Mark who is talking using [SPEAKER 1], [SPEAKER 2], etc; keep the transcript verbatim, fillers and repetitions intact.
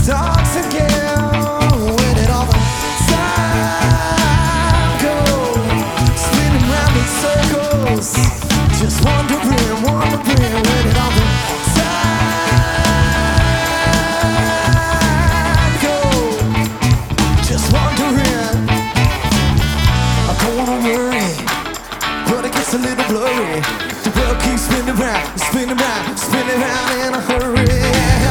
[SPEAKER 1] starts again. Where did all the time go? Spinning round in circles, just wondering, wondering, where did all the time go? Just wondering. I don't wanna worry, but it gets a little blurry. The world keeps spinning round, spinning round, spinning round in a hurry.